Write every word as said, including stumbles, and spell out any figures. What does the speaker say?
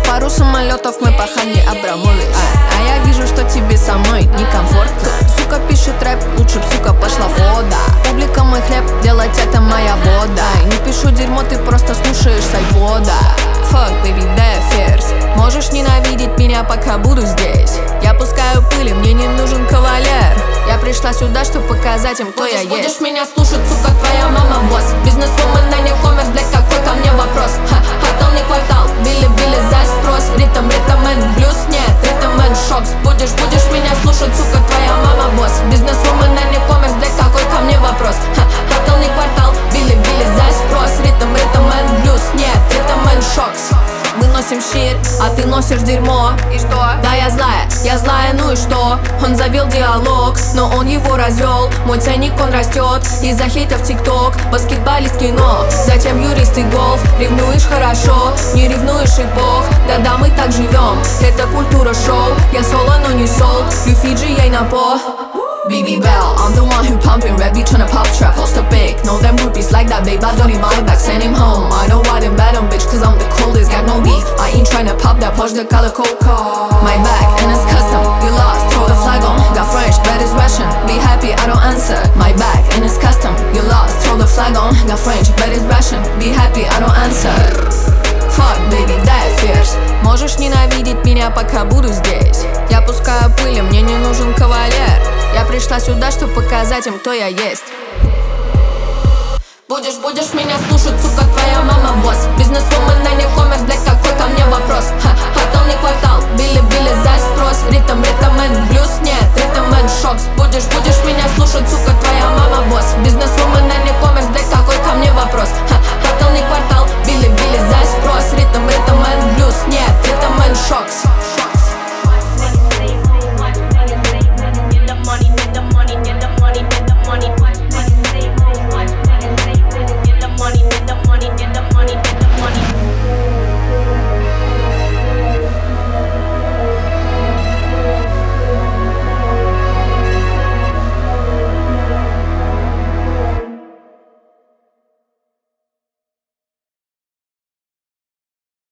Пару самолетов мы пахали Абрамович. А, а я вижу, что тебе со мной некомфортно. Сука пишет рэп, лучше б, сука, пошла вода. Публика мой хлеб, делать это моя вода. Не пишу дерьмо, ты просто слушаешь с айпода. Fuck, baby, that fierce. Можешь ненавидеть меня, пока буду здесь. Я пускаю пыли, мне не нужен кавалер. Я пришла сюда, чтобы показать им, кто я есть. Будешь меня слушать, сука, твоя мама босс. Бизнесвумен, а не коммерс, блядь, какой ко мне вопрос? Ха, квартал не квартал, били-били за спрос. Ритм, ритмен, блюз, нет, ритмен, шокс. Будешь, будешь меня слушать, сука, твоя мама босс. Бизнесвумен, а не коммерс, блядь, какой ко мне вопрос? Ха, квартал не квартал, били-били за спрос. Ритм, ритмен, блюз, нет, ритмен, шокс. Мы носим щит, а ты носишь дерьмо. И что? Да, я злая, я злая, ну и что? Он завел диалог, но он его развел. Мой ценник, он растет из-за хейта в тикток. Баскетболист, кино, затем юрист и голф. Ревнуешь хорошо, не ревнуешь и бог. Да-да, мы так живем, это культура шоу. Я соло, но не сол, Люфиджи, ей на по. B B Bell, I'm the one who pumping rap, you tryna pop trap, post a big. Know them groupies like that, babe, I don't need my back, send him home. I know I done bad on bitch, cause I'm the coldest, got no beef. I ain't tryna pop that, push the color coca. My back, and it's custom, you lost, throw the flag on. Got French, but it's Russian, be happy, I don't answer. My back, and it's custom, you lost, throw the flag on. Got French, but it's Russian, be happy, I don't answer. Fuck, baby, that fierce. Можешь ненавидеть меня, пока буду здесь. Я пускаю пыли, мне не нужен кавалер. Я пришла сюда, чтобы показать им, кто я есть. Будешь, будешь меня слушать, сука, твоя мама босс. Бизнесвумен, а не коммерс, блядь, как